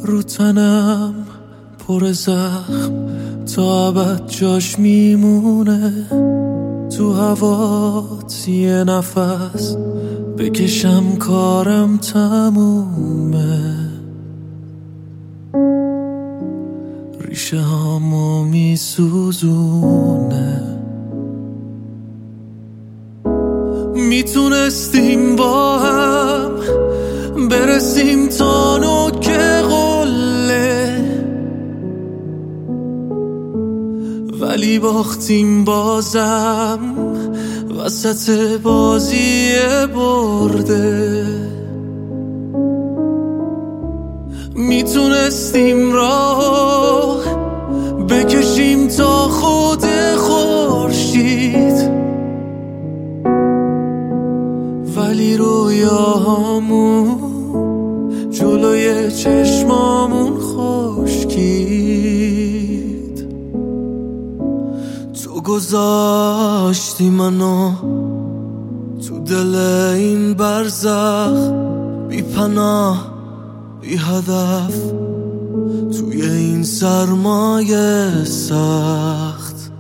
رو تنم پر زخم تا ابد جاش میمونه، تو هوات یه نفس بکشم کارم تمومه. ریشه هامو میسوزونه. میتونستیم با هم برسیم تا نوک قله، ولی باختیم بازم وسط بازی برده. میتونستیم راه بکشیم تا خود خورشید، ولی رویاهامون جلوی چشمامون خشکید. تو گذاشتی منو تو دل این برزخ، بی پناه بی هدف توی این سرمایه سخت.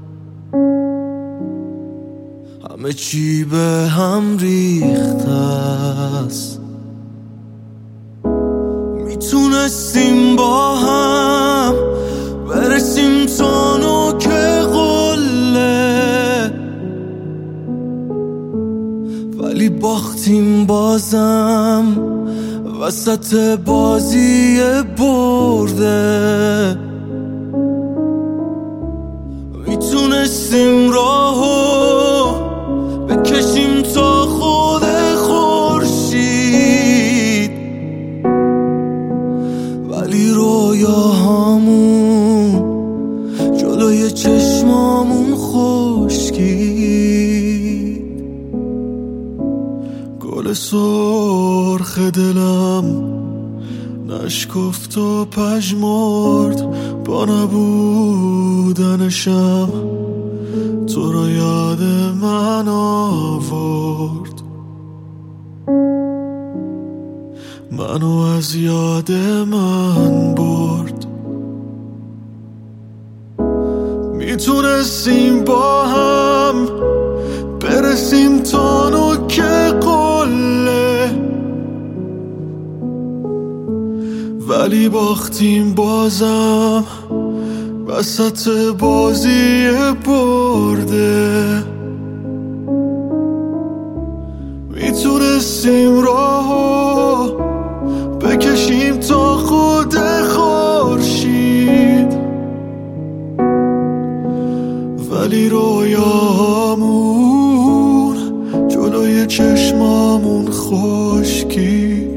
همه چی به هم ریخته است. میتونستیم با هم برسیم تا نوک قله، ولی باختیم بازم وسط بازی برده. میتونستیم راهو بکشیم تا خود خورشید، ولی رویاهامون جلوی چشمامون خشکید. گل سرخ دلم نشکفت و پژمرد، با نبودنشم تو رو یاد من آورد. منو از یاد من برد. میتونستیم با هم برسیم تا نوک قله، ولی باختیم بازم وسط بازی برده. میتونستیم راهو بکشیم تا خود خورشید، ولی رویامون جلوی چشمامون خشکید.